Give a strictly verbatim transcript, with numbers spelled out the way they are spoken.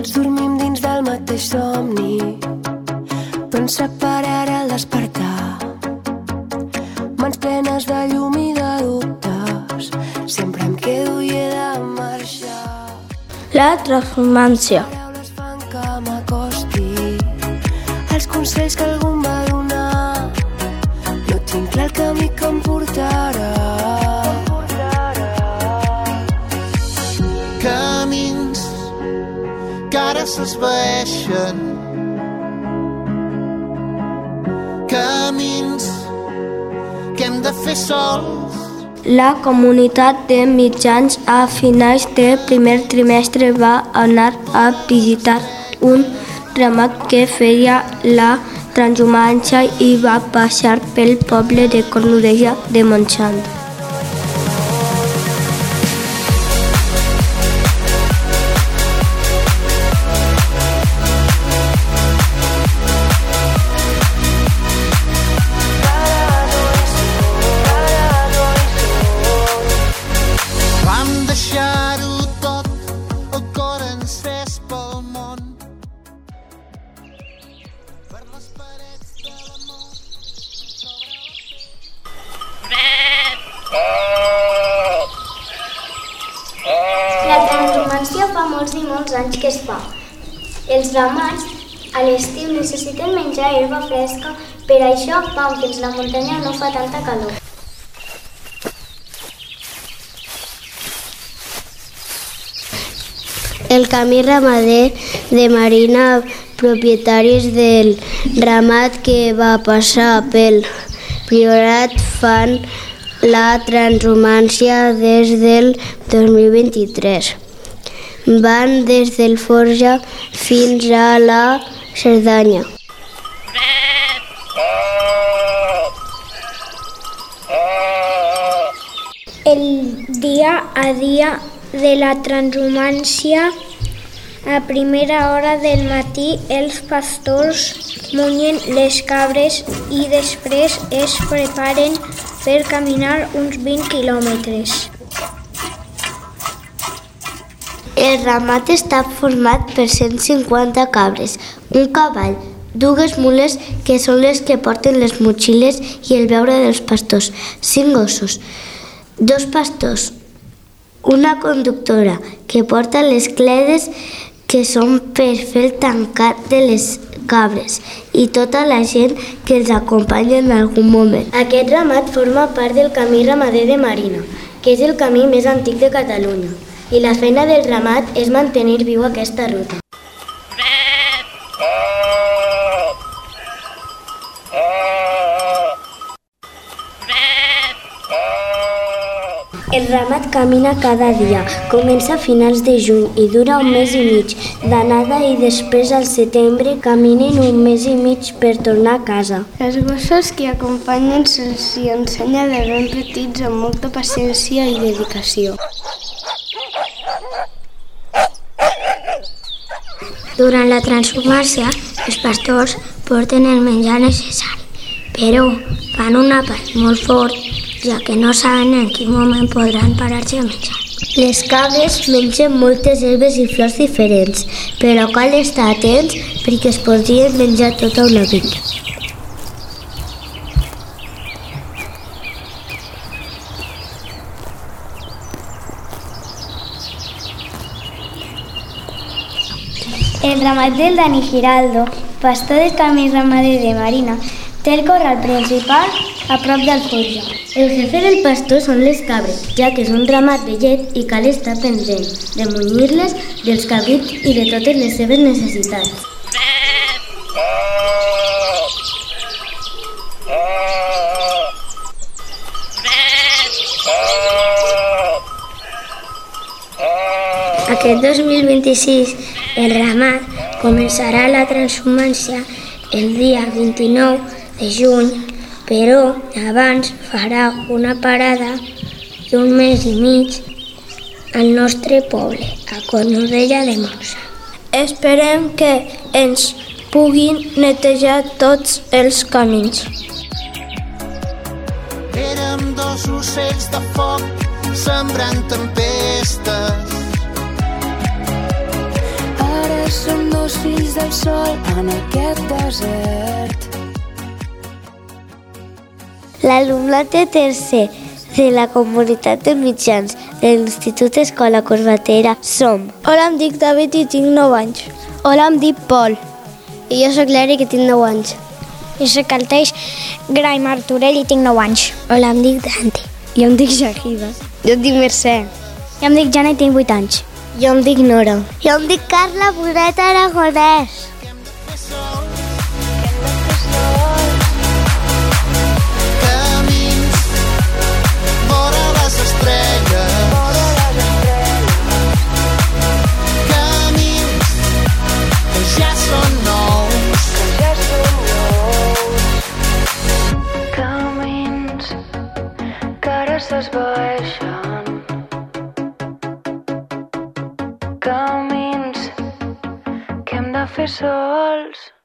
Tots dormim dins del mateix somni, però ens separarà el despertar. Mans plenes de llum i de dubtes, sempre em quedo i he de marxar. La transformància. Les paraules fan que m'acosti als consells que algú em va donar. No tinc clar el camí que em portarà. Camins que ara s'esvaeixen, camins que hem de fer sols. La comunitat de mitjans a finals del primer trimestre va anar a visitar un ramat que feia la transhumància i va passar pel poble de Cornudella de Montsant. La transhumància fa molts i molts anys que es fa. Els ramats a l'estiu necessiten menjar herba fresca, per això van fins a la muntanya no fa tanta calor. El camí ramader de Marina, propietaris del ramat que va passar pel Priorat, fan la transhumància des del dos mil vint-i-tres. Van des del Forja fins a la Cerdanya. El dia a dia de la transhumància, a primera hora del matí, els pastors munyen les cabres i després es preparen per caminar uns vint quilòmetres. El ramat està format per cent cinquanta cabres, un cavall, dues mules que són les que porten les motxilles i el beure dels pastors, cinc gossos, dos pastors, una conductora que porta les cledes que són per fer el tancat de les cabres i tota la gent que els acompanya en algun moment. Aquest ramat forma part del camí ramader de Marina, que és el camí més antic de Catalunya, i la feina del ramat és mantenir viu aquesta ruta. El ramat camina cada dia, comença a finals de juny i dura un mes i mig d'anada i després al setembre caminen un mes i mig per tornar a casa. Els gossos que acompanyen se'ls ensenya de ben petits amb molta paciència i dedicació. Durant la transhumància, els pastors porten el menjar necessari, però fan un àpat molt fort, ja que no saben en quin moment podran parar-se a menjar. Les cabres mengen moltes herbes i flors diferents, però cal estar atents perquè es podrien menjar tota una vinya. El ramat del Dani Giraldo, pastor del camí ramader de Marina, té el corral principal a prop del Forja. El jefe del pastor són les cabres, ja que és un ramat de llet i cal estar pendent de munyir-les, dels cabrits i de totes les seves necessitats. Aquest dos mil vint-i-sis, el ramat començarà la transhumància el dia vint-i-nou de juny, però abans farà una parada d'un mes i mig al nostre poble, a Cornudella de Montsant. Esperem que ens puguin netejar tots els camins. Érem dos ocells de foc sembrant tempestes. Ara som dos fills del sol en aquest desert. L'alumnat de tercer de la comunitat de mitjans de l'Institut Escola Corbatera som. Hola, em dic David i tinc nou anys. Hola, em dic Pol. I jo sóc l'Eric i tinc nou anys. Jo sóc el Teix Gra i Martorell i tinc nou anys. Hola, em dic Dante. Jo em dic Shahida. Jo em dic Mercè. Jo em dic Jana i tinc vuit anys. Jo em dic Nora. Jo em dic Carla Bonet Aragonès. Camins vora les estrelles. Camins que ja són nous. Camins que ara s'esvaeixen. Camins que hem de fer sols.